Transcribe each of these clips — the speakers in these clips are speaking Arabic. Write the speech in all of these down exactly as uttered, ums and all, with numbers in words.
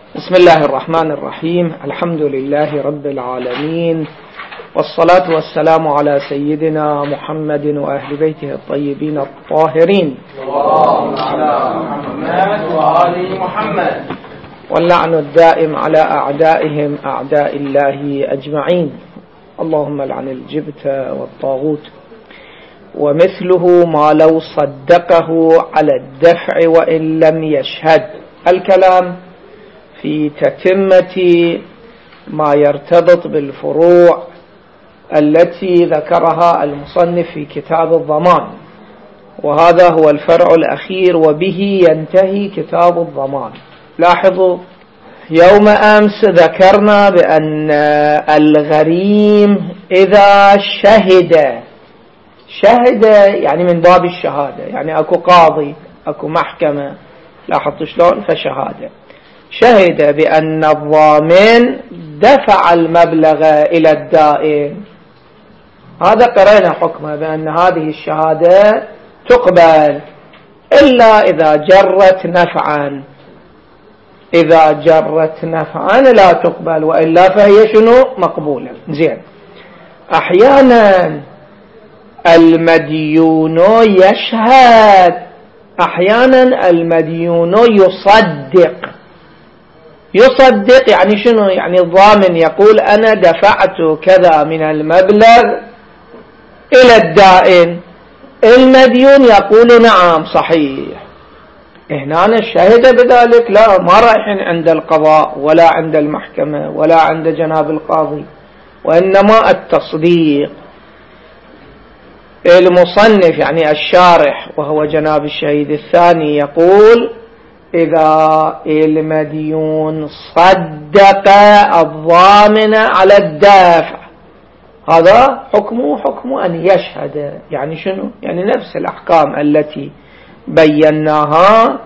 بسم الله الرحمن الرحيم. الحمد لله رب العالمين، والصلاة والسلام على سيدنا محمد وأهل بيته الطيبين الطاهرين، اللهم على محمد وآل محمد، واللعن الدائم على أعدائهم أعداء الله أجمعين. اللهم لعن الجبت والطاغوت. ومثله ما لو صدقه على الدفع وإن لم يشهد. الكلام في تتمة ما يرتبط بالفروع التي ذكرها المصنف في كتاب الضمان، وهذا هو الفرع الأخير وبه ينتهي كتاب الضمان. لاحظوا، يوم أمس ذكرنا بأن الغريم إذا شهد شهد يعني من باب الشهادة، يعني أكو قاضي أكو محكمة، لاحظتوا شلون؟ فشهادة شهد بأن الضامن دفع المبلغ إلى الدائن، هذا قرأنا حكمه بأن هذه الشهادة تقبل إلا إذا جرت نفعا. إذا جرت نفعا لا تقبل، وإلا فهي شنو؟ مقبولة. زين، أحيانا المديون يشهد، أحيانا المديون يصدق. يصدق يعني شنو؟ يعني الضامن يقول أنا دفعت كذا من المبلغ إلى الدائن، المديون يقول نعم صحيح. هنا الشاهد بذلك لا، ما رايحين عند القضاء ولا عند المحكمة ولا عند جناب القاضي، وإنما التصديق. المصنف يعني الشارح وهو جناب الشهيد الثاني يقول إذا المديون صدق الضامن على الدافع، هذا حكمه حكم أن يشهد. يعني شنو؟ يعني نفس الأحكام التي بيناها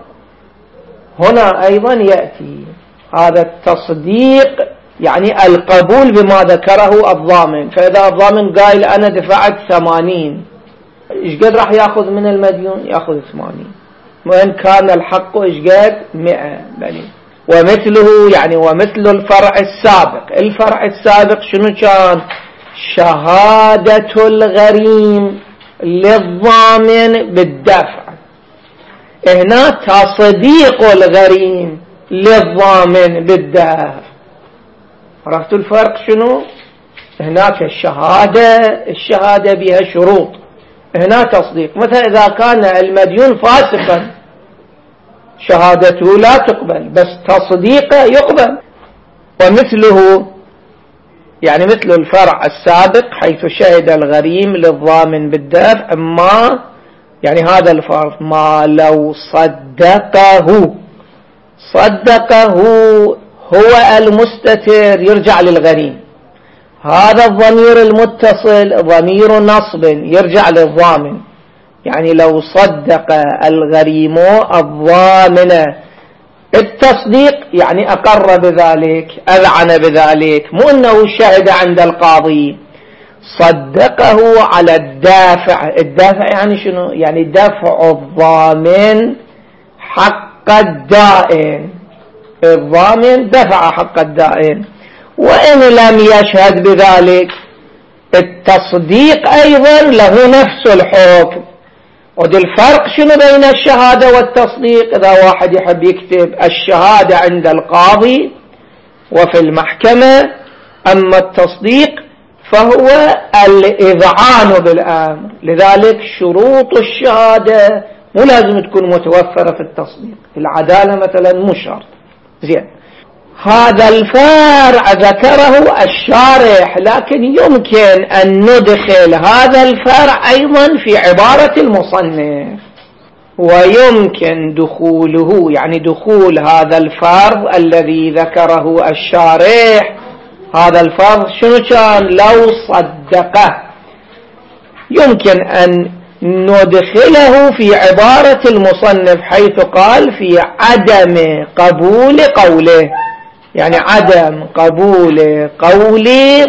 هنا أيضا يأتي هذا التصديق، يعني القبول بما ذكره الضامن. فإذا الضامن قال أنا دفعت ثمانين، إيش قد راح يأخذ من المديون؟ يأخذ ثمانين، وإن كان الحق إيش قد؟ مئة. بني ومثله يعني ومثل الفرع السابق. الفرع السابق شنو كان؟ شهادة الغريم للضامن بالدفع، هنا تصديق الغريم للضامن بالدفع. عرفتوا الفرق شنو؟ هناك الشهادة الشهادة بها شروط، هنا تصديق. مثلا إذا كان المديون فاسقا شهادته لا تقبل، بس تصديقه يقبل. ومثله يعني مثل الفرع السابق حيث شهد الغريم للضامن بالدفع، أما يعني هذا الفرق ما لو صدقه. صدقه هو المستتر يرجع للغريم، هذا الضمير المتصل ضمير نصب يرجع للضامن. يعني لو صدق الغريم الضامن التصديق يعني أقر بذلك، أذعن بذلك، مو أنه شهد عند القاضي، صدقه على الدافع. الدافع يعني شنو؟ يعني دفع الضامن حق الدائن، الضامن دفع حق الدائن. وإن لم يشهد بذلك التصديق أيضا له نفس الحكم. ودي الفرق شنو بين الشهادة والتصديق؟ إذا واحد يحب يكتب الشهادة عند القاضي وفي المحكمة، أما التصديق فهو الإذعان بالأمر. لذلك شروط الشهادة مو لازم تكون متوفرة في التصديق. العدالة مثلا مو شرط. زين، هذا الفرع ذكره الشارح، لكن يمكن أن ندخل هذا الفرع أيضا في عبارة المصنف، ويمكن دخوله يعني دخول هذا الفرض الذي ذكره الشارح. هذا الفرض شنو كان؟ لو صدقه، يمكن أن ندخله في عبارة المصنف حيث قال في عدم قبول قوله، يعني عدم قبول قول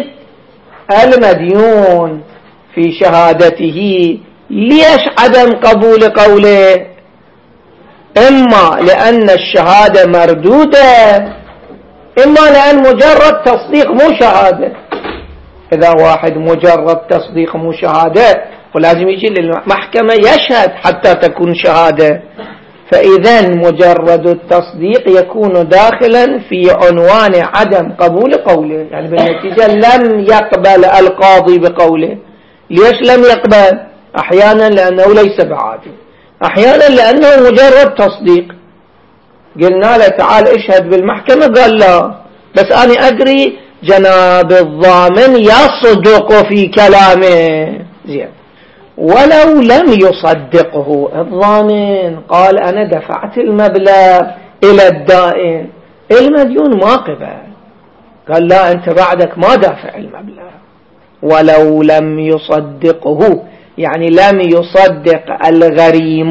المديون في شهادته. ليش عدم قبول قوله؟ إما لأن الشهادة مردودة إما لأن مجرد تصديق مو شهادة. إذا واحد مجرد تصديق مو شهادة ولازم يجي للمحكمة يشهد حتى تكون شهادة، فإذا مجرد التصديق يكون داخلا في عنوان عدم قبول قوله، يعني بالنتيجة لم يقبل القاضي بقوله. ليش لم يقبل؟ أحيانا لأنه ليس بعادل، أحيانا لأنه مجرد تصديق. قلنا له تعال اشهد بالمحكمة، قال لا، بس أنا أدري جناب الضامن يصدق في كلامه. زين، ولو لم يصدقه الضامن، قال أنا دفعت المبلغ إلى الدائن، المديون ما قبل، قال لا أنت بعدك ما دافع المبلغ. ولو لم يصدقه يعني لم يصدق الغريم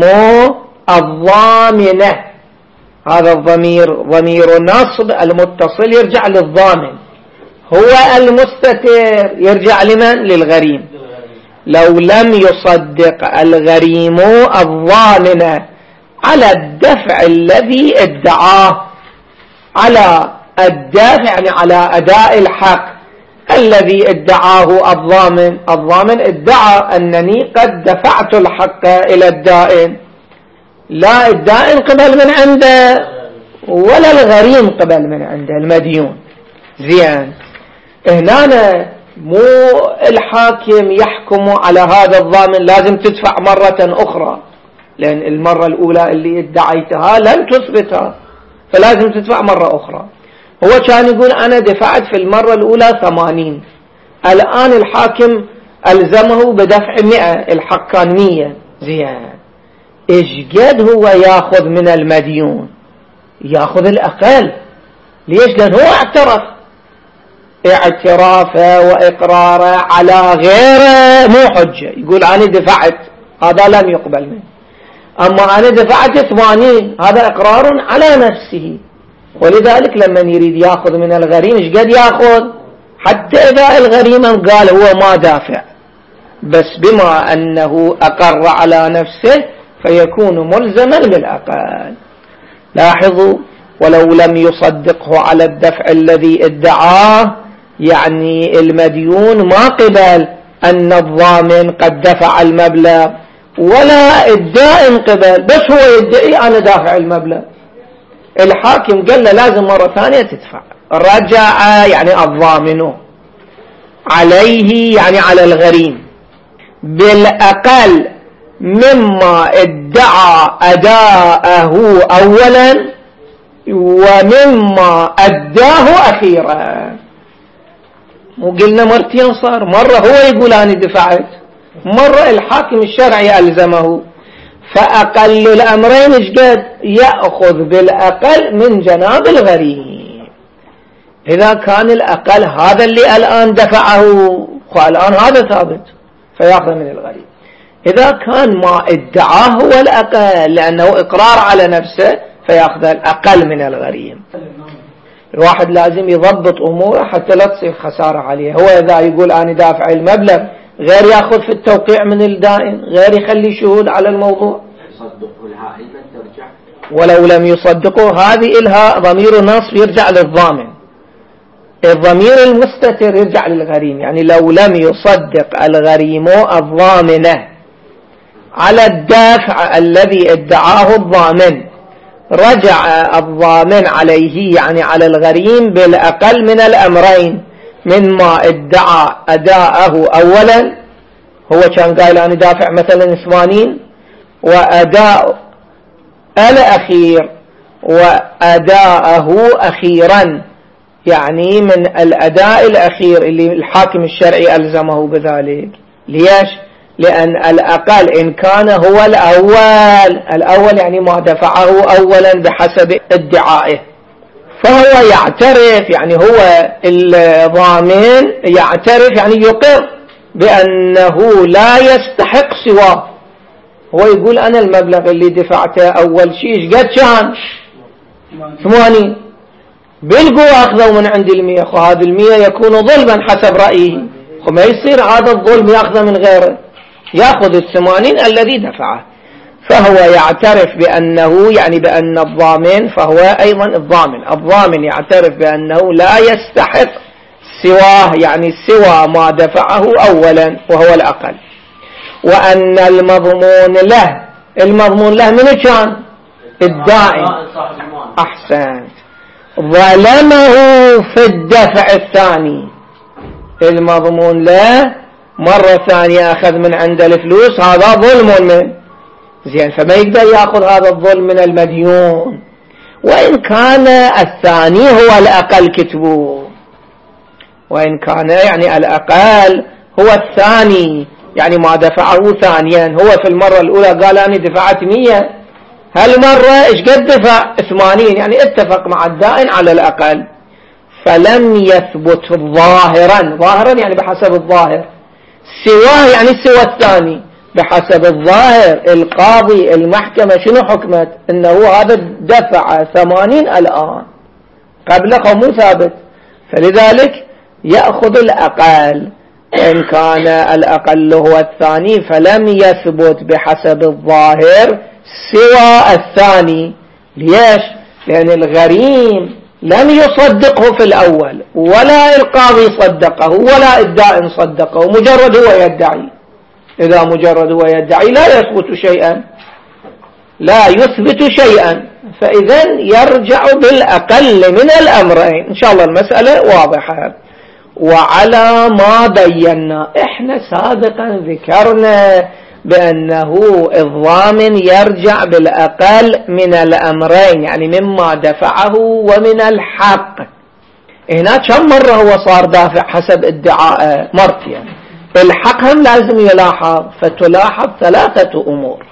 الضامنة، هذا الضمير ضمير النصب المتصل يرجع للضامن، هو المستتر يرجع لمن؟ للغريم. لو لم يصدق الغريم الضامنة على الدفع الذي ادعاه، على الدافع يعني على أداء الحق الذي ادعاه الضامن. الضامن ادعى أنني قد دفعت الحق إلى الدائن، لا الدائن قبل من عنده ولا الغريم قبل من عنده المديون. زين، هنا مو الحاكم يحكم على هذا الضامن لازم تدفع مرة أخرى، لأن المرة الأولى اللي ادعيتها لم تثبتها، فلازم تدفع مرة أخرى. هو كان يقول أنا دفعت في المرة الأولى ثمانين، الآن الحاكم ألزمه بدفع مئة، الحق كان مية. زين، إيش قد هو ياخذ من المديون؟ ياخذ الأقل. ليش؟ لأنه هو اعترف، اعترافه وإقراره على غيره مو حجة. يقول أنا دفعت، هذا لم يقبل منه. أما أنا دفعت ثمانين، هذا إقرار على نفسه. ولذلك لما يريد ياخذ من الغريم ايش قد ياخذ؟ حتى إذا الغريم قال هو ما دافع، بس بما أنه أقر على نفسه فيكون ملزما بالأقل. لاحظوا، ولو لم يصدقه على الدفع الذي ادعاه، يعني المديون ما قبل أن الضامن قد دفع المبلغ، ولا الدائن قبل، بس هو يدعي أنا دافع المبلغ. الحاكم قال له لازم مرة ثانية تدفع. رجع يعني الضامن عليه يعني على الغريم بالأقل مما ادعى أداءه أولا ومما أداه أخيرا. وقلنا مرتين صار، مرة هو يقول أنا دفعت، مرة الحاكم الشرعي ألزمه. فأقل الأمرين اجداد يأخذ بالأقل من جناب الغريم. إذا كان الأقل هذا اللي الآن دفعه، والآن هذا ثابت، فيأخذ من الغريم. إذا كان ما ادعاه هو الأقل لأنه إقرار على نفسه، فيأخذ الأقل من الغريم. الواحد لازم يضبط أموره حتى لا تصير خسارة عليه. هو إذا يقول أنا دافع المبلغ، غير يأخذ في التوقيع من الدائن، غير يخلي شهود على الموضوع. ولو لم يصدقوا، هذه إلها ضمير النصب يرجع للضامن، الضمير المستتر يرجع للغريم. يعني لو لم يصدق الغريم الضامنة على الدافع الذي ادعاه الضامن، رجع الضامن عليه يعني على الغريم بالأقل من الأمرين، مما ادعى أداءه أولا، هو كان قائل أنا دافع مثلا ثمانين، وأداء الأخير وأداءه أخيرا، يعني من الأداء الأخير اللي الحاكم الشرعي ألزمه بذلك. ليش؟ لأن الأقل إن كان هو الأول، الأول يعني ما دفعه أولا بحسب ادعائه، فهو يعترف، يعني هو الضامن يعترف يعني يقر بأنه لا يستحق سواه. هو يقول أنا المبلغ اللي دفعته أول شيء قد كان ثمانين، بالقوة أخذوا من عند المية، وهذا المية يكون ظلما حسب رأيه، وما يصير هذا الظلم يأخذ من غيره، يأخذ الثمانين الذي دفعه. فهو يعترف بأنه يعني بأن الضامن، فهو أيضا الضامن الضامن يعترف بأنه لا يستحق سواه، يعني سوى ما دفعه أولا وهو الأقل، وأن المضمون له المضمون له من كان الدائن أحسن ظلمه في الدفع الثاني، المضمون له مرة ثانية أخذ من عند الفلوس، هذا ظلم من زين، فما يقدر يأخذ هذا الظلم من المديون، وإن كان الثاني هو الأقل كتبه، وإن كان يعني الأقل هو الثاني، يعني ما دفعه ثانيا، هو في المرة الأولى قال أنا دفعت مية، هالمرة إيش قد دفع ثمانين، يعني اتفق مع الدائن على الأقل، فلم يثبت ظاهرا ظاهرا يعني بحسب الظاهر، سواه يعني سوى الثاني بحسب الظاهر. القاضي المحكمة شنو حكمت؟ انه هذا دفع ثمانين الآن، قبله مو ثابت، فلذلك يأخذ الأقل، إن كان الأقل هو الثاني فلم يثبت بحسب الظاهر سوى الثاني. ليش؟ لأن الغريم لم يصدقه في الأول، ولا القاضي صدقه، ولا الدائن صدقه، مجرد هو يدعي. إذا مجرد هو يدعي لا يثبت شيئا لا يثبت شيئا فإذا يرجع بالأقل من الأمرين. إن شاء الله المسألة واضحة. وعلى ما بينا إحنا سابقا ذكرنا بأنه الضامن يرجع بالأقل من الأمرين، يعني مما دفعه ومن الحق. هنا كم مرة هو صار دافع حسب ادعاء؟ مرتين. الحق هم لازم يلاحظ، فتلاحظ ثلاثة أمور،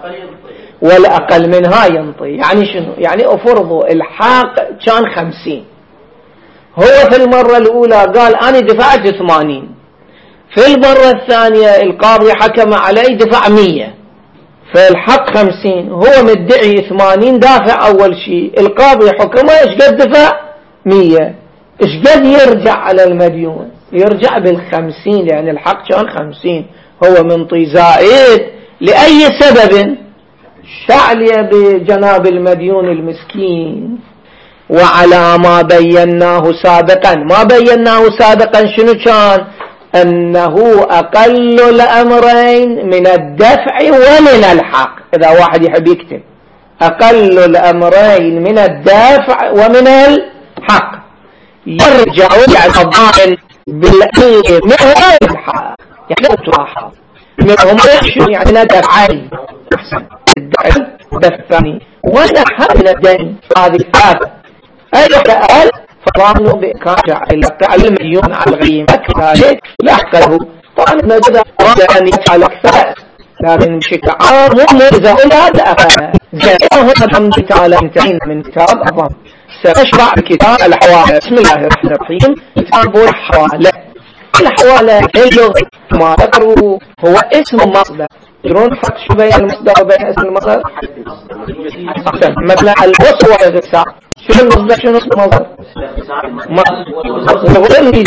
والأقل منها ينطي. يعني شنو؟ يعني أفرضوا الحق كان خمسين، هو في المرة الأولى قال أنا دفعت ثمانين، في المرة الثانية القاضي حكم عليه دفع مية، فالحق خمسين، هو مدعي ثمانين دافع أول شيء، القاضي حكمه إيش قد دفع؟ مية. إيش قد يرجع على المديون؟ يرجع بالخمسين، لأن الحق كان خمسين، هو منطي زائد لأي سبب؟ تعلية بجناب المديون المسكين. وعلى ما بيناه سابقا، ما بيناه سابقا شنو كان؟ أنه أقل الأمرين من الدفع ومن الحق. إذا واحد يحب يكتب أقل الأمرين من الدفع ومن الحق، يرجع يعني الضامن بالأقل من الحق، يعني لا تلاحظ منهم شنو يعني دفعين، أحسن الدفع الثاني ولا حق من الدين، هذه ثابت. أي أقل فضامنه بإكاجع إلى المليون على الغريم أكثر لا أحقه. طبعا نجد أن يفعل أكثر، لكن بشكل عام مو إذا إلا أكثر. زائده الحمد تعالى انتهينا من كتاب الضامن، سنشرع كتاب الحوالة. بسم الله الرحمن الرحيم. كتاب الحوالة. الحوالة اللغة ما ذكروا هو اسم مصدر، تدرون فرق شو بين المصدر وبين اسم المصدر؟ مثلا الوصف والاغتسال، شنو المصدر شنو اسم المصدر؟ مصدر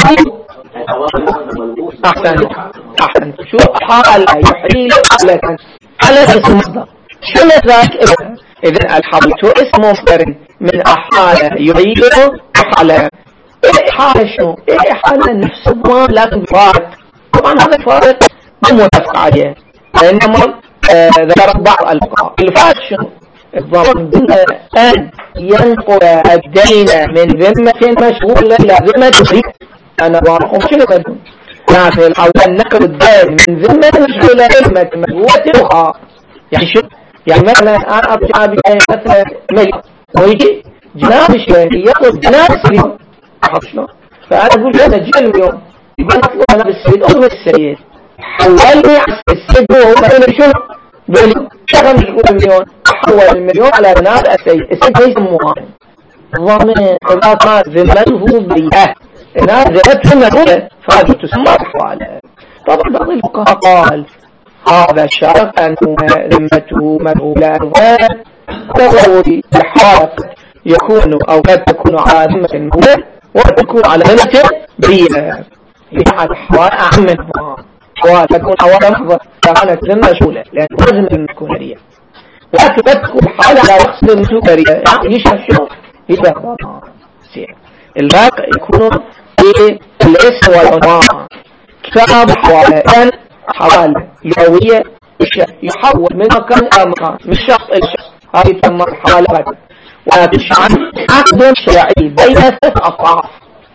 أحسن أحسن. شو حال يحيي على على اسم المصدر، شنو ذاك؟ إذن الحالة اسم مصدر من أحالة يعيده حالة. إيه حالة شنو؟ إيه حالة نفس الضمان لكن فارق. طبعا هذا الفارق مو متفق عليه، إنما آه ذكر بعض الفقهاء. الفارق شنو؟ الضمان أن ينقل الدين من ذمة مشغولة إلى ذمة بريء. أنا ضامن شنو بدون؟ يعني الأول نقل الدين من ذمة مشغولة إلى ذمة مشغولة أخرى. يعني شو؟ يعني مثلا أنا أرجع بأي مثلا ملك ويجي جناب الشيء يأخذ جناب السيد، شلون؟ فأنا أقول أنا جي المليون، يقول أنا بالسيد أخذ السيد، حولني على السيد، هو مثلا شو؟ بليون شغل مشغول المليون، حول المليون على جناب السيد، السيد ليس مهان. الضامن إذا كانت ذمته بريئة، إذا ذمته مشغولة فهذه تسمى حوالة. طبعا بعض الفقهاء قال هذا شرط أن ذمته مشغولة، وتضروري الحالة يكون أو قد تكون على ذمة مشغولة وتكون على ذمة بريئة. لأن الحوالة أعم منها، حوالة تكون حوالة محضر كانت ذمة مشغولة، لأن لازم أن تكون بريئة. ولكن تدخل حالة لا يقصد المسوكرية يشهر شو يشهر ضمان. الباقي يكون في الاسم والعنوان. كتاب حوالي حوالي لغوية يحول من مكان إلى مكان من شخص إلى شخص، هذه تسمى حوالات. ولكن عقد شرعي بين ثلاث أطراف.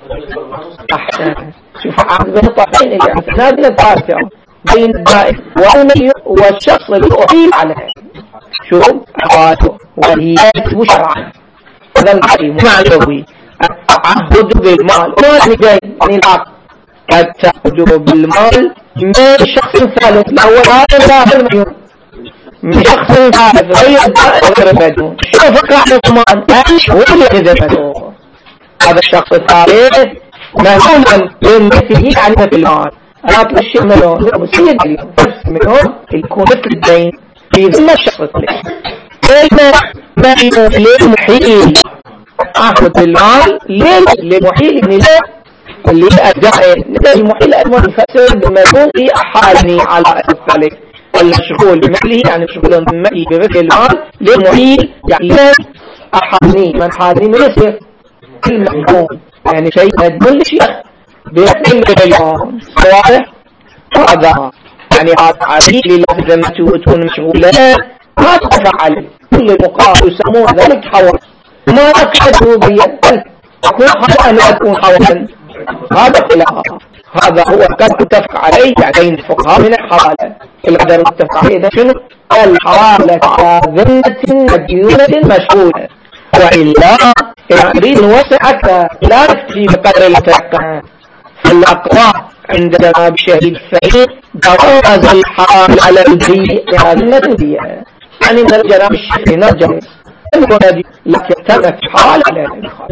أحسن. شوف عقد بين الطرفين اللي أثناء الفاتحة بين الدائم والمليء والشخص اللي أحيل عليه. شوف حواته وهي اسم شرعا. هذا الحكي معنوي. التعهد بالمال ما جاي من العقد. التعهد بالمال من شخص ثالث الأول هذا لا المليون من شخص ثالث غير غير مديون. شوف قاعدة ضمان ايش هو اللي يذبحه. هذا الشخص الثالث مهوما بمثله عن مثل المال. أنا أتمشي مليون بصير مليون مليون يكون مثل الدين في ذمة الشخص الثالث. كلمة مليون للمحيل أخذ المال للمحيل من اللي أدعي المحيل المنفصل بمليون أحالني على الثالث. المشغول بمثله يعني مشغول بمثله بمثل المال للمحيل يعني أحالني من حالني من يصير المحيل يعني شيء مدون لشيء بمثل المليون واضح. هذا يعني هذا عديد لله ذمته تكون مشغولة ما تفعل كل المقابل يسمون ذلك حوال ما أكده بيد يكون حوال أن يكون حوالا. هذا خلاف. هذا هو قد متفق عليه يعني الفقهاء من الحوالة. القدر متفق عليه ده شنو؟ الحوالة على ذمة مديونة مشغولة. وإلا يريد وسعك لا تكفي بقدر التفقه. فالأقوى عند جناب الشهيد السعيد جواز الحال على البيع بهذه البيع يعني من جناب الشهيد نرجع لكن تمت حال على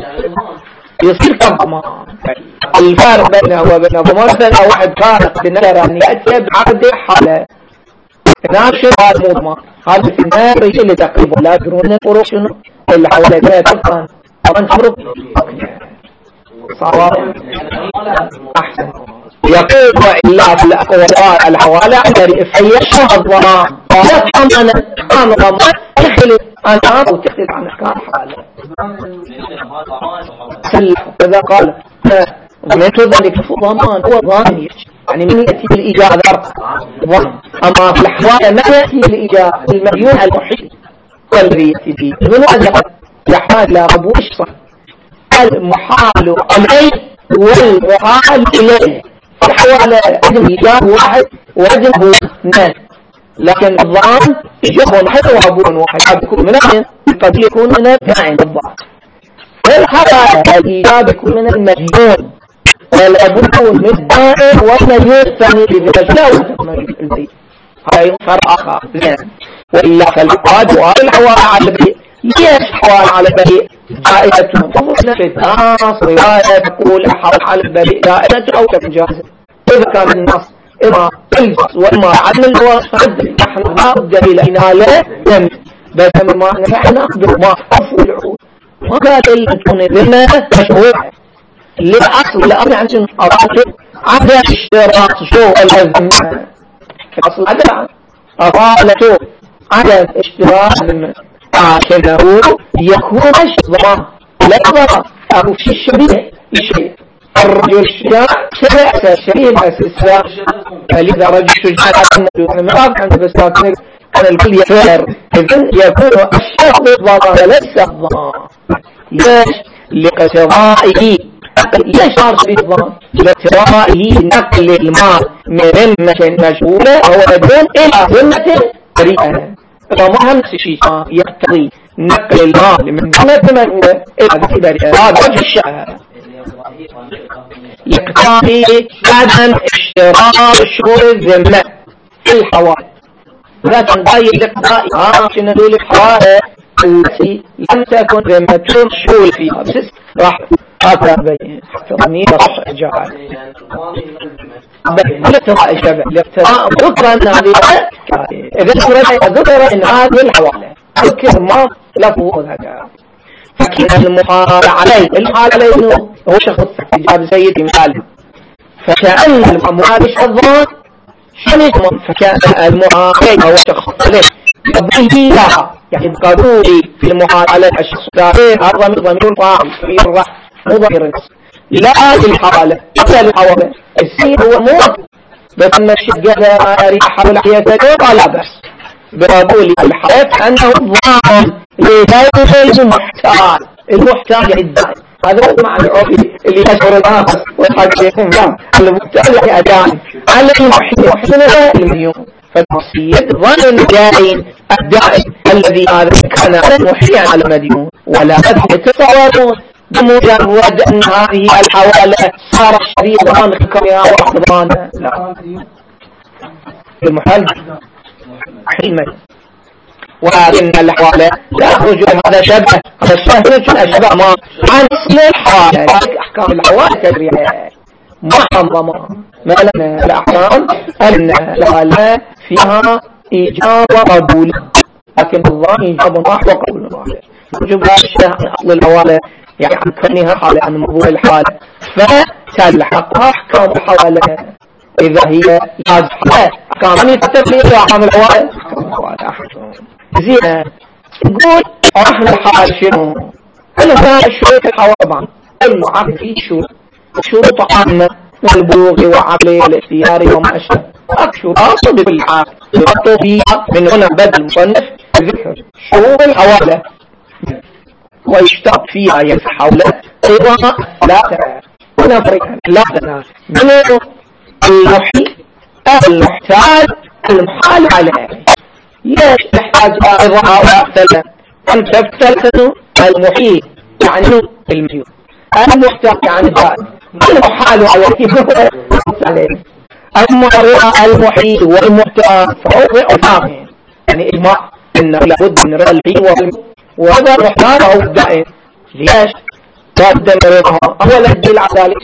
يصير كضمان. الفارق بينه وبين ضمان مثلا واحد فارق بنظر أن يأتي بعقد حالة ناشر هذا مضمان هذا في النار اللي تقريبا لا يدرون الفروق شنو اللي حوالي لا تبقى طبعا تمرق صار أحسن. يقول وإلا في الأقوال الحوالة عندي يشهر الضمان ويفهم أنا أحكام الضمان تختلف أنا أو تختلف عن أحكام الحوالة. إذا قال مثل ذلك الضمان هو ضامن يعني من يأتي بالإجازة ضمان. أما في الحوالة ما يأتي بالإجازة المديون المحيط والذي يأتي فيه من أجل يحتاج لربو الشخص المحال عليه والمحال إليه. الحوالة عدم إجابة واحد وعدم اثنان لكن الضمان إجابة واحد وعبون واحد قد يكون من أحد قد يكون من الثاني الضمان. والحوالة الإجابة يكون من المديون والعبون من الدائم والمديون الثاني بذلك البيت هاي فرق آخر. وإلا فالقاد والحوالة على البيت ليش حوالة على البيت جائزة مفصلة في الناس رواية تقول حوالة على البيت جائزة أو كجائزة. إذا كان النص إما الفصل وإما عدم الجواز فعد نحن ما الدليل إنها لا يمت بس ما نحن نقدر ما أفو العقود ما كانت اللي تكون ذمة مشهورة للأصل الأمر عشان أراضي عدم اشتراط شو الأزمة الأصل عدم أراضي عدم اشتراط عشانه يكون ضمان لا ضمان أو في الشبيه شيء. الرجل الشجاع شبع شبيه الأساسة فلذا رجل الشجاع أنا ما أعرف عنه بس كان الكل يفعل إذن يكون الشخص ضمان ليس الضمان. ليش؟ لاقتضائه ليش صار في الضمان؟ لاقتضائه نقل المال من ذمة مشغولة أو دون إلى ذمة بريئة. فمهم شيء يقتضي نقل المال من ذمة مشغولة إلى ذمة بريئة. هذا وجه الشهادة. يقتضي عدم اشتراط شروط الذمة في الحوالة. لا تنضي الاقتضاء عشان نقول الحوالة التي لم تكن ذمتهم شغول فيها بس راح هذا بين تضمين صح إجابة الاقتضاء إجابة الاقتضاء ذكر أن هذه إذا ذكر أن هذه الحوالة ذكر ما لفظ هذا فكان المحال عليه المحال عليه هو شخص إجابة سيدي مثال فكأن المحال الضمان شنو فكان المحال هو شخص عليه بقبوله لها، يعني بقبولي في المحالة الشخص الثاني هذا من ضمير الفاعل في الرفع مو ضمير النصب، لا في الحالة قبل الحوالة السين هو موت بس ما الشقة ريحة والحياة ولا بس بقبولي الحالة أنه ضامن لغير المحتاج، المحتاج يدعي هذا هو معنى العرفي اللي يشعر الناس والحاجة يكون فهم المحتاج يعني أدعي على المحيط وحسنها المليون، فالمصير ظن الدائن الدائن الذي هذا كان محيا على المديون، ولا يتصورون بمجرد أن هذه الحوالة صار شريطا خكرها وحضانا لا المحل حلما، ولكن الحوالة لا يخرج هذا شبه هذا الشبه شبه ما عن اسم الحوالة، أحكام الحوالة تدريعية محممة ما لنا الأحكام أن الحوالة فيها إيجاب وقبول، لكن الله إيجاب واحد وقبول واحد يجب الشيء عن أصل الحوالة يعني عن كونها حالة عن موضوع الحالة، فتلحق أحكام الحوالة إذا هي لازمة أحكام من التفريق أحكام الحوالة زين نقول احنا الحال شنو؟ انا فاهم شروط الحوالة طبعا المعامل فيه شروط شروط عامة البلوغ وعقلي والاختياري وما أشبه شروط بكل حال يغطوا فيها من هنا بدل المصنف ذكر شروط الحوالة ويشترط فيها يتحولة أيضا لا هنا فريقا لا تنا منه المحي المحتاج المحال عليه ليش تحتاج أيضا وأختلف أن تفتلسل المحيط يعني المحيط المحتاج يعني ذلك المحال عليه أما المحيط والمحتاج فهو فاهم يعني إجماع أنه لابد من رأى المحيط وهذا المحتاج هو الدائم ليش لابد من رأيها أولا الدليل على ذلك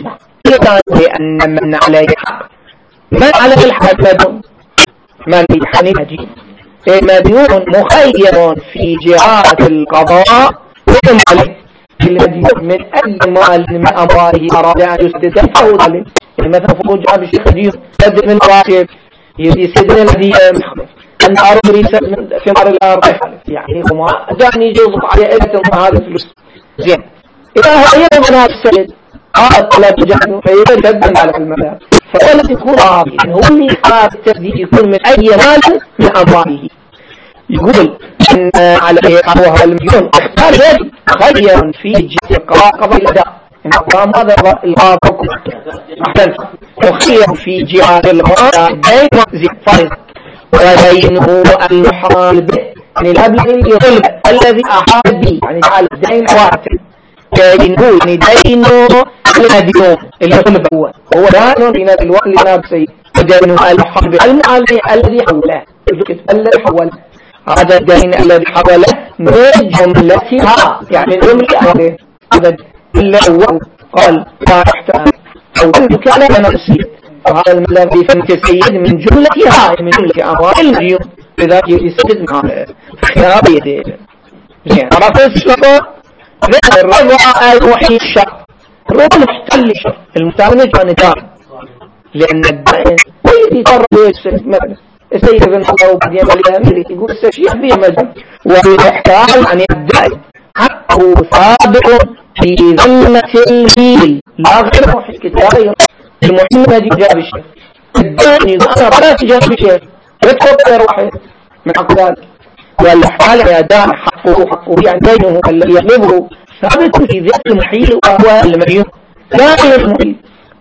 لأن من عليه حق من عليه الحق مدون من يحني مدين مديون مخير في جهات القضاء وهم عليه المديون من أي مال من أمواله أراد أن يسدد فهو ظالم يعني مثلا فوق جاب الشيخ مديون سدد من راتب يسدد الذي أن أرد ريسة من ثمار الأرض يعني هما دعني يجوزف على إلة هذا الفلوس زين إذا هو أيضا من هذا السدد هذا الطلب جهنه فيجدد على المدار فولا تكون عاضي يعني هو اللي حاب التسديد يكون من أي مال من أمواله يقول أن عليه قوة المليون اختار يدي خيرا في جهة قضاء الأداء إن قام هذا الغاب حكم أحسن وخيرا في جهة الغاء دين وزي فرض ودينه المحال به يعني الأبلغ يظلم الذي أحال به يعني جعل الدين واتر دينه يعني دينه المديون اللي يظلم هو هو دان من الوقت لناب سيد ودينه المحال به المحال به الذي حوله الذي حوله هذا الدين الذي حوله من جملتها يعني جملة هذا اللي هو قال لا يحتاج أو عندك على نفسي وهذا الذي فهمت سيد من جملتها من جملة أموال المليون لذلك يسدد معه خيار يديه زين عرفت الشرط الرضا المحيي الشرط الرضا المحتل الشرط المتعمل كان دار لأن الدين يقرر يسدد مثلا السيد ابن الله وبعدين الأمير يقول الشيخ فيه مجال ويحتاج عن الدين حقه ثابت في ذمة الميل لا غير محي كتابي المحيي الذي جاب الشيخ الدين إذا أنا رأيت جاب الشيخ يدخل غير واحد من حق ذلك والحال يا دان حقه حقه يعني دينه الذي يغلبه ثابت في ذات المحيي وهو المليون لا غير المحيي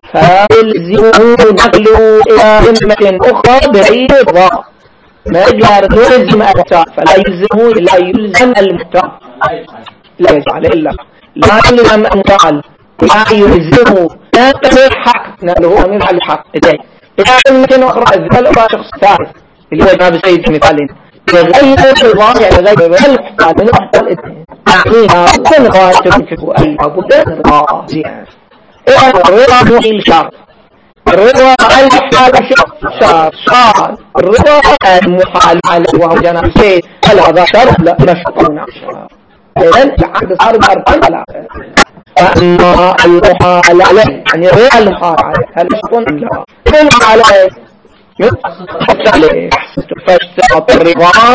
فيلزمه نقله إلى ذمة أخرى بعيد الضاء ما يجعل يلزم المحتاج فلا يلزمه لا يلزم المحتاج لا يجعل إلا لا يلزم المحتاج لا يلزمه لا تمر حق نقله أمير على الحق إلى ذمة أخرى إذا لقى شخص ثالث اللي هو جاب سيد مثالين يغير الضاء يعني غير المحتاج من المحتاج يعني هذا غاية تنكه الأبدا الضاء زيادة الرضا محيي الشرط الرضا المحال شرط شرط الرضا المحال على وهو جناب سيد هل هذا شرط لا نشطنا إذن العقد صار بأربعين ثلاثة فأما المحال عليه يعني الرضا المحال عليه هل نشطنا لا المحال عليه حتى عليه فاشترط الرضا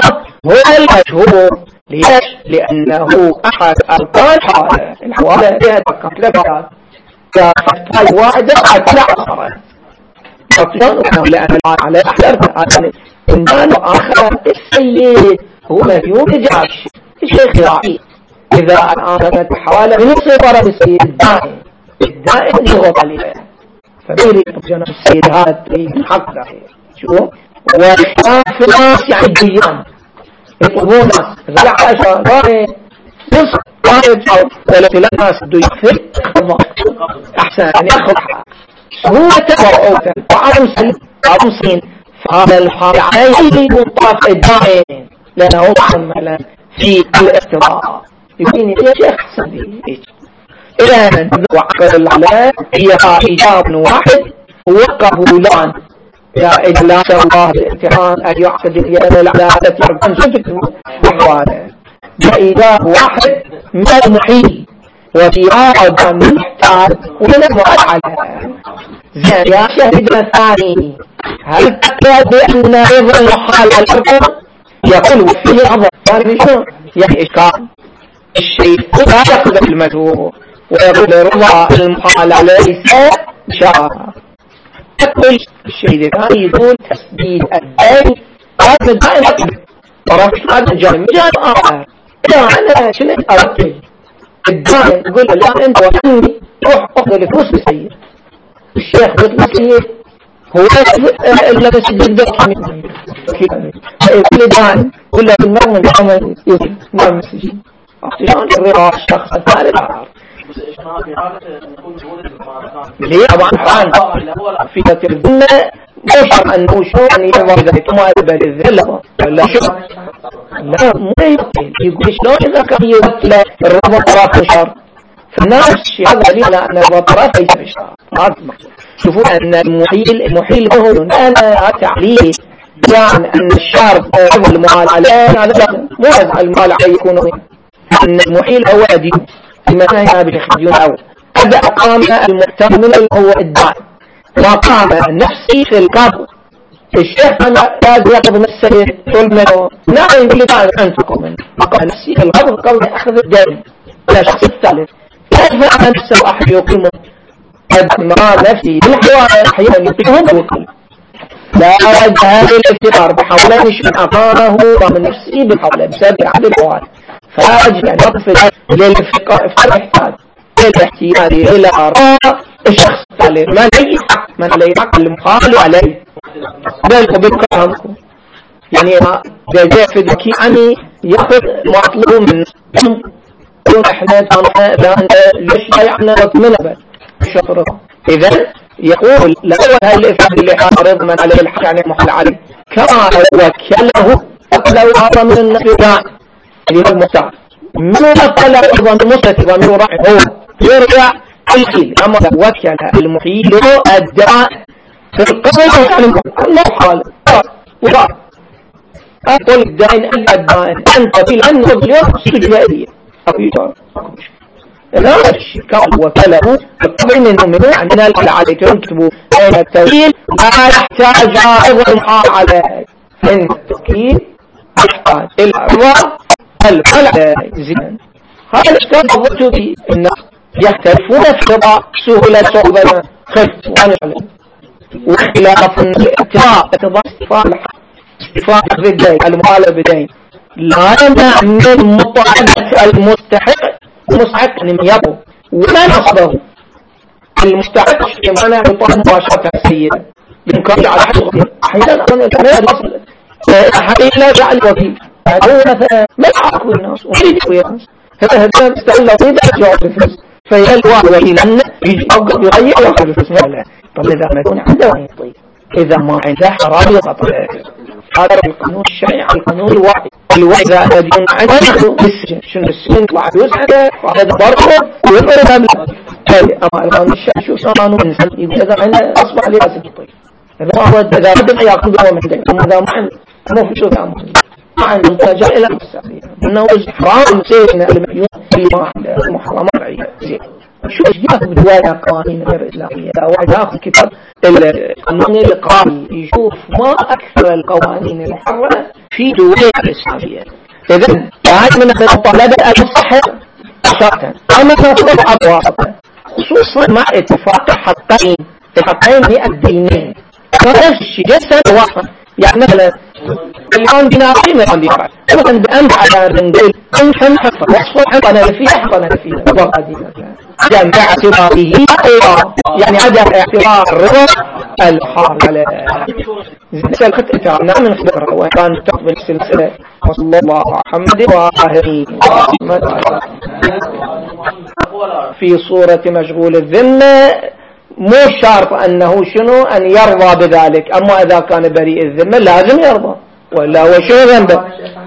هو المشهور. ليش؟ لأنه أحد أركان الحوالة. الحوالة فيها تكتلفات كفتها الواحدة حتى عصرت أطلقنا لأن على أحلى إنسان آخر السيد هو مديون جاش الشيخ راعي. إذا الآن الحوالة من صفر بالسيد الدائم الدائم يغض عليها فبيري جنب السيد هذا الحق له شو وإخلاف الناس يعني الديان يطلبون ناس غلع عشان واحد نصف واحد أو ثلاثة ناس دو يخفر أحسن أن يأخذ سهولة ورعوة وعرمسين عرمسين فهذا الحال عليه منطاف الدائم لأنه محملا في الاختراع يقول يا شيخ حسن إلى من وعقل العلاء هي إجاب واحد ووقف لان لا إلا الله الامتحان أن يعقد اليد العلاء تتركن صدق أحواله بإجاب واحد من المحيل وفي هذا المحتاج ولم على زين يا شهدنا الثاني هل تكاد بأن رضا المحال الأرض يقول فيه أمر ثاني شو يعني إشكال الشيء لا يقبل المدعو ويقول رضا المحال ليس شاء تقول الشيء الثاني يقول تسديد الدين هذا الدائم ورفض هذا الجانب جانب آخر لا أنا شنو أرتب الدائم يقول لا أنت وعني روح أخذ الفلوس بسيد الشيخ بيطلع سيد هو اللي بس يقدر حمي كل دائم كل المرمى العمل يقول ما مسجي احتجان الرضا الشخص الثالث ليه طبعا حان في تربية مشعر أنه شو أن يضع ذلك ما يبال الذلة لا شو لا مو يبقى يقول شلون إذا كان يبقى الرضا طرف الشر فالناس الشيء هذا دليل أن الرضا طرف ليس بالشر هذا شوفوا أن المحيل المحيل هو أنا تعليل يعني أن الشر هو المال عليه هذا مو يزعل المال عليه يكون أن المحيل هو أدين بما نهي بشخصيون أول هذا أقام المحتمل هو الدائم وقام نفسي في القبر الشيخ أنا لازم يقضي نفسه طول منه نعم يقول لي تعالى أنتكم منه أقام نفسي في القبر قبل أخذ الدائم لا شخص الثالث كيف أنا نفسه أحد يقيم ما نفسي بالحوار أحيانا يقيمهم بالقلب لا رد هذه الافتقار بحوله مش من أقامه ومن نفسي بالحوله بسبب عدد الحوار فأجل أن يقف للفقار احتاج للاحتياج إلى آراء الشخص الثالث ما لي حق من لي حق المخالف عليه ذلك بالكلامكم يعني جاء في ذكي عني يأخذ مطلوب من يقول إحنا كان ليش لا يعنى منبت شطرة إذن يقول لأول هاي الإفاد اللي حارض من عليه الحق يعني محل عليه كما وكله لو هذا من النفذان اللي هو المختار من أطلع أيضا مستثبا من رأي هو يرجع الخيل أما وكل المحيل الدعاء في القبل الله حال وقال أقول الدائن الدائن أنت في الأن اليوم سجائية لا الشكاء وكله بالطبع منهم منه عندنا العليك يكتبوا بين التوكيل ما يحتاج أيضا المحار عليه فإن التوكيل يحتاج الأرضاء الفلع زين هذا الاشكال ضبطه به الناس يختلفون في رضا سهولة صعبة خفت وعنف واختلاف الاتفاق اتفاق استفاق الحق استفاق بالدين المغالب بالدين لا يمنع من مطالبة المستحق المستحق من يبه وما نصبه المستحق يمنع يطالب مباشرة السيدة بإمكانه على حد أحيانا أنا الأمر أحيانا لا جعل وفيه هو مثلا ما يحاكوا الناس ويريد يقوي الناس هذا هذا استعلا ويدا يجعل الفلوس فيهل واحد وإلى يجي أوقف يغير ويأخذ الفلوس ما لا طب إذا ما يكون عنده وين يطيب إذا ما عنده حرام يقطع هذا القانون الشرعي القانون الواحد الواحد إذا يكون عنده بالسجن شنو السجن طلع يسعده وهذا برضه ويضرب أمله أما القانون الشرعي شو قانون إنسان يقول إذا عنده أصبح لازم يطيب إذا هو إذا بدأ يأخذ هو من عنده إذا ما عنده مو في شو تعمل عن المتاجر إلى المستقبل إنه حرام سيدنا المليون في محرمات رعية زين شو ياخذ بدوايا قوانين غير إسلامية؟ واحد ياخذ كتاب القانون الإقراري يشوف ما أكثر القوانين الحرة في دول الإسلامية. إذن هذا من المطالبة المصحة شرطا، أما نصرف أبوابها خصوصا مع اتفاق حقين الحقين الدينين. نفس الشيء جسد واحد، يعني مثلا الآن بنا قيمة عندي فرق مثلا بأنت على نقول أنت حقا وصف حقا نفيه حقا نفيه جمع اعتباره يعني عدم اعتبار الرضا الحال على زي الخطة نعم نخبرها وكان تقبل السلسلة وصلى الله محمد وآله في صورة مشغول الذمة. مو شرط أنه شنو أن يرضى بذلك، أما إذا كان بريء الذمة لازم يرضى، ولا هو شنو ذنبه؟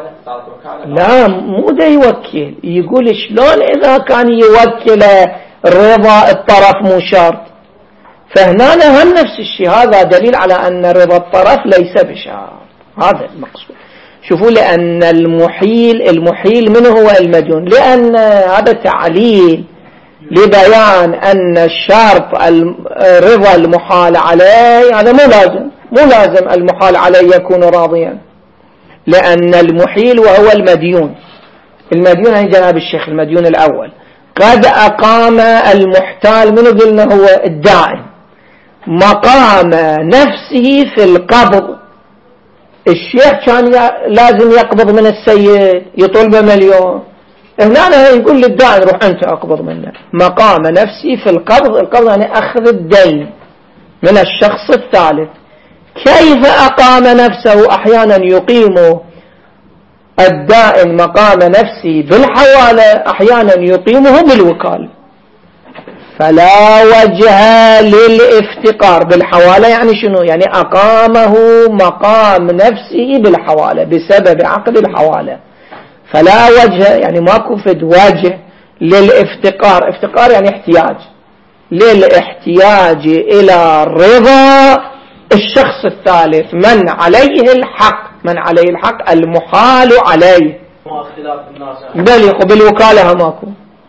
لا مو ده يوكل، يقول شلون إذا كان يوكل رضا الطرف مو شرط. فهنا هم نفس الشيء، هذا دليل على أن رضا الطرف ليس بشرط. هذا المقصود. شوفوا لأن المحيل المحيل من هو المديون، لأن هذا تعليل لبيان أن الشرط الرضا المحال عليه هذا مو لازم، مو لازم المحال عليه يكون راضيا، لأن المحيل وهو المديون. المديون عند جناب الشيخ المديون الأول قد أقام المحتال منه قلنا هو الدائن مقام نفسه في القبض. الشيخ كان لازم يقبض من السيد يطلب مليون، هنا يقول للدائن روح أنت أقبض منه. مقام نفسي في القبض، القبض يعني أخذ الدين من الشخص الثالث. كيف أقام نفسه؟ أحيانا يقيم الدائن مقام نفسي بالحوالة، أحيانا يقيمه بالوكالة. فلا وجه للافتقار بالحوالة، يعني شنو؟ يعني أقامه مقام نفسه بالحوالة بسبب عقد الحوالة. فلا وجه يعني ماكو فد وجه للافتقار، افتقار يعني احتياج، للاحتياج إلى رضا الشخص الثالث من عليه الحق، من عليه الحق المحال عليه. بل بالوكالة ماكو،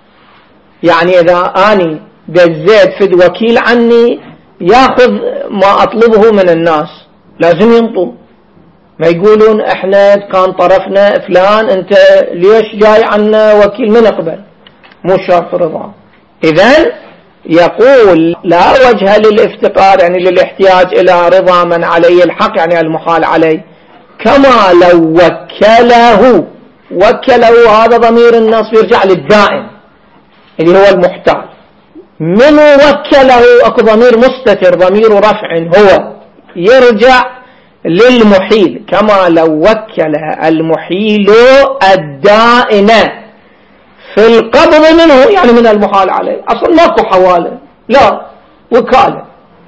يعني إذا أني دزيت فد وكيل عني ياخذ ما أطلبه من الناس لازم ينطوا، ما يقولون احنا كان طرفنا فلان انت ليش جاي عنا وكيل من اقبل، مو شرط رضا. اذن يقول لا وجه للافتقار يعني للاحتياج الى رضا من عليه الحق يعني المحال عليه، كما لو وكله. وكله هذا ضمير النص يرجع للدائن اللي هو المحتال. من وكله اكو ضمير مستتر ضمير رفع هو يرجع للمحيل، كما لو وكل المحيل الدائن في القبض منه يعني من المحال عليه. أصلا ماكو حوالة، لا وكالة.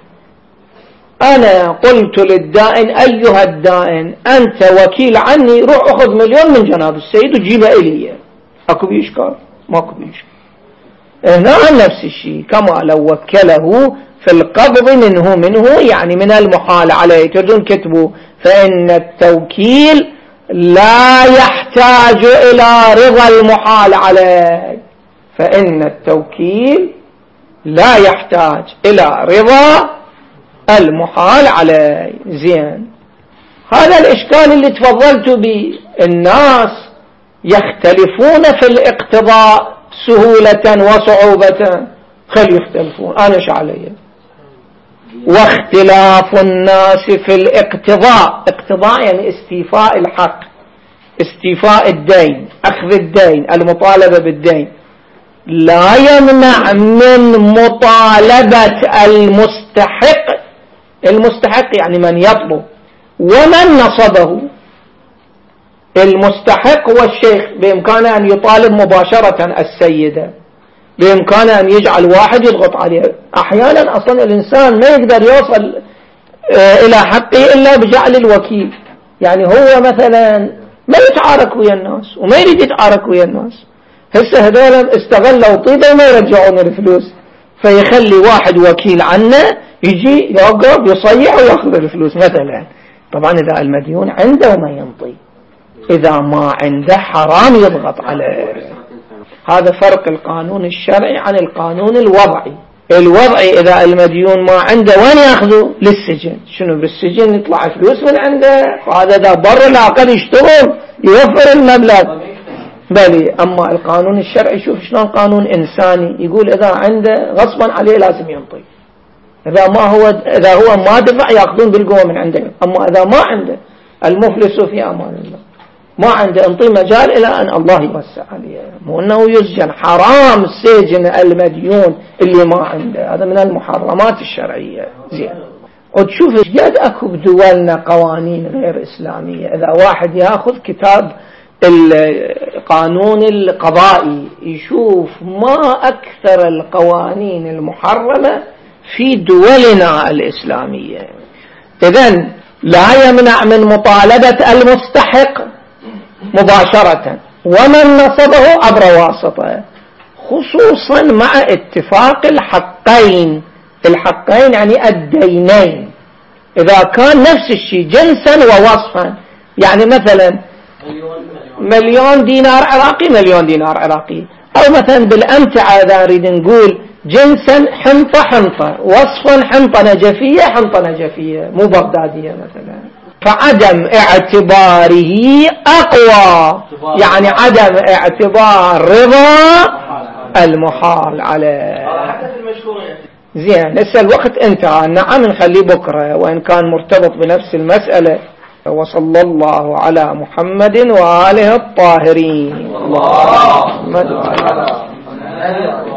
أنا قلت للدائن أيها الدائن أنت وكيل عني، روح أخذ مليون من جناب السيد وجيبه إلي. أكو بإشكال؟ ماكو بإشكال. هنا نفس الشيء، كما لو وكله في القبض منه منه يعني من المحال عليه. تردون كتبوا فإن التوكيل لا يحتاج إلى رضا المحال عليه، فإن التوكيل لا يحتاج إلى رضا المحال عليه. زين، هذا الإشكال اللي تفضلت به. الناس يختلفون في الاقتضاء سهولة وصعوبة، خلي يختلفون، أنا إيش علي؟ واختلاف الناس في الاقتضاء، اقتضاء يعني استيفاء الحق، استيفاء الدين، أخذ الدين، المطالبة بالدين، لا يمنع من مطالبة المستحق. المستحق يعني من يطلب ومن نصبه. المستحق هو الشيخ، بإمكانه أن يطالب مباشرة السيدة، بإمكانه أن يجعل واحد يضغط عليه. أحيانا أصلا الإنسان ما يقدر يوصل إلى حقه إلا بجعل الوكيل. يعني هو مثلا ما يتعارك ويا الناس وما يريد يتعارك ويا الناس، هسه هذول استغلوا طيبة وما يرجعون الفلوس، فيخلي واحد وكيل عنه يجي يوقف يصيح ويأخذ الفلوس مثلا. طبعا إذا المديون عنده ما ينطي، إذا ما عنده حرام يضغط عليه. هذا فرق القانون الشرعي عن القانون الوضعي. الوضعي إذا المديون ما عنده وين يأخذه؟ للسجن. شنو بالسجن يطلع فلوس من عنده، وهذا دا بر العقل يشتغل يوفر المبلغ. بلي أما القانون الشرعي شوف شلون قانون إنساني، يقول إذا عنده غصبا عليه لازم ينطي، إذا ما هو إذا هو ما دفع يأخذون بالقوة من عنده. أما إذا ما عنده المفلس في أمان الله، ما عنده انطي مجال إلى أن الله يوسع عليه، مو أنه يسجن. حرام السجن المديون اللي ما عنده، هذا من المحرمات الشرعية. زين، وتشوف قد أكو بدولنا قوانين غير إسلامية. إذا واحد يأخذ كتاب القانون القضائي يشوف ما أكثر القوانين المحرمة في دولنا الإسلامية. إذن لا يمنع من مطالبة المستحق مباشرة ومن نصبه عبر واسطة، خصوصا مع اتفاق الحقين. الحقين يعني الدينين. إذا كان نفس الشيء جنسا ووصفا، يعني مثلا مليون دينار عراقي مليون دينار عراقي، أو مثلا بالأمتعة إذا نريد نقول جنسا حنطة حنطة، وصفا حنطة نجفية حنطة نجفية مو بغدادية مثلا، فعدم اعتباره أقوى، يعني عدم اعتبار رضا المحال عليه. زين، هسه الوقت انتهى. نعم نخليه بكرة وإن كان مرتبط بنفس المسألة. وصلى الله على محمد وآله الطاهرين. الله